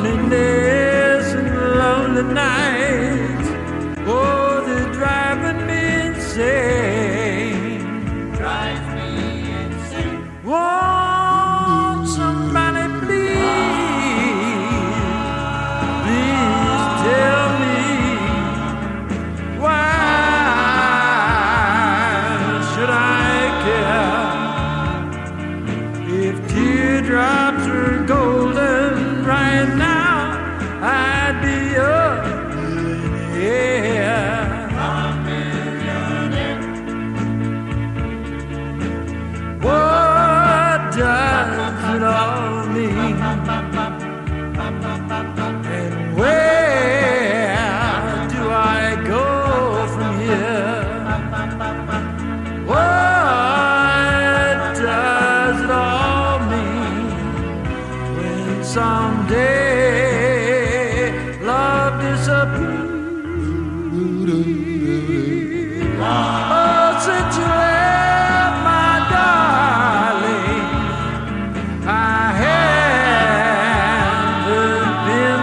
loneliness and lonely nights, oh, they're driving me insane. Drives me insane. Won't somebody please tell me why should I care if teardrops are golden right now? I'd be up in the air. What does it all mean? And where do I go from here? What does it all mean when someday love disappears? Oh, since you left, my darling, I haven't been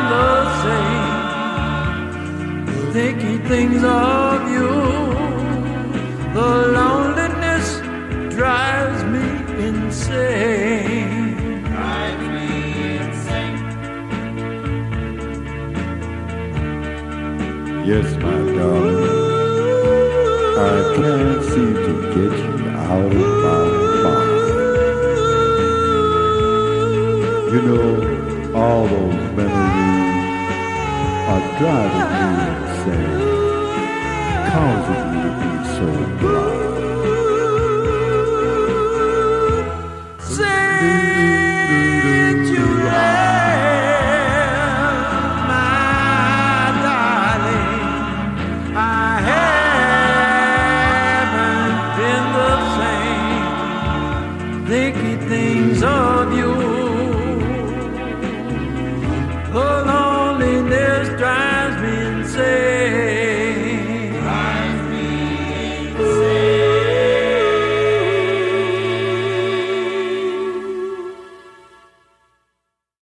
the same. Thinking things of you, the loneliness drives me insane. Drives me insane. Yes, my darling, I can't seem to get you out of my mind. You know, all those memories are driving me insane. Causing me